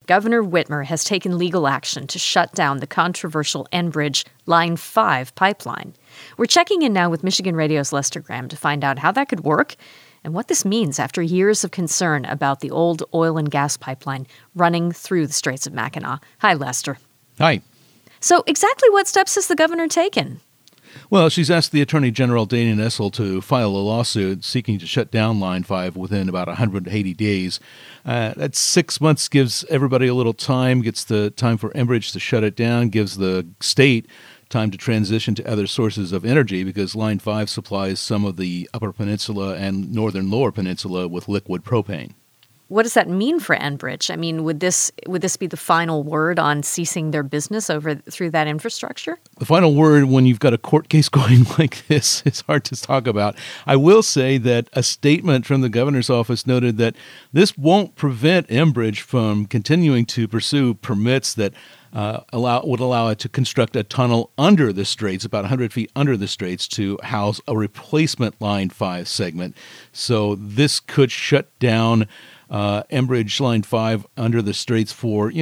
Governor Whitmer has taken legal action to shut down the controversial Enbridge Line 5 pipeline. We're checking in now with Michigan Radio's Lester Graham to find out how that could work and what this means after years of concern about the old oil and gas pipeline running through the Straits of Mackinac. Hi, Lester. Hi. So exactly what steps has the governor taken? Well, she's asked the Attorney General, Dana Nessel, to file a lawsuit seeking to shut down Line 5 within about 180 days. That's 6 months, gives everybody a little time, gets the time for Enbridge to shut it down, gives the state time to transition to other sources of energy because Line 5 supplies some of the Upper Peninsula and Northern Lower Peninsula with liquid propane. What does that mean for Enbridge? I mean, would this be the final word on ceasing their business through that infrastructure? The final word when you've got a court case going like this is hard to talk about. I will say that a statement from the governor's office noted that this won't prevent Enbridge from continuing to pursue permits that would allow it to construct a tunnel under the straits, about 100 feet under the straits, to house a replacement Line 5 segment. So this could shut down Enbridge Line 5 under the straits for,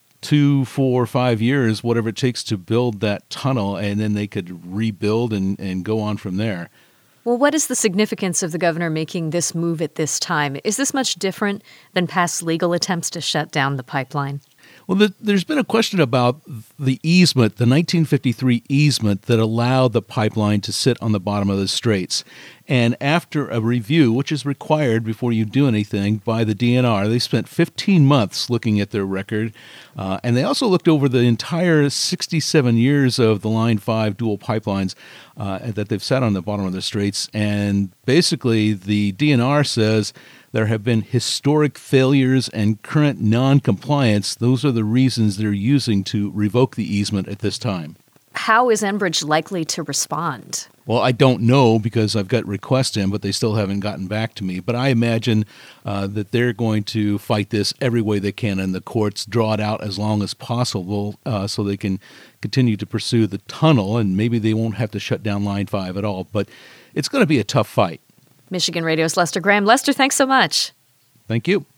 2, 4, 5 years, whatever it takes to build that tunnel, and then they could rebuild and go on from there. Well, what is the significance of the governor making this move at this time? Is this much different than past legal attempts to shut down the pipeline? Well, there's been a question about the easement, the 1953 easement that allowed the pipeline to sit on the bottom of the straits. And after a review, which is required before you do anything by the DNR, they spent 15 months looking at their record. And they also looked over the entire 67 years of the Line 5 dual pipelines that they've sat on the bottom of the straits. And basically, the DNR says there have been historic failures and current non-compliance. Those are the reasons they're using to revoke the easement at this time. How is Enbridge likely to respond? Well, I don't know because I've got requests in, but they still haven't gotten back to me. But I imagine that they're going to fight this every way they can in the courts, draw it out as long as possible so they can continue to pursue the tunnel, and maybe they won't have to shut down Line 5 at all. But it's going to be a tough fight. Michigan Radio's Lester Graham. Lester, thanks so much. Thank you.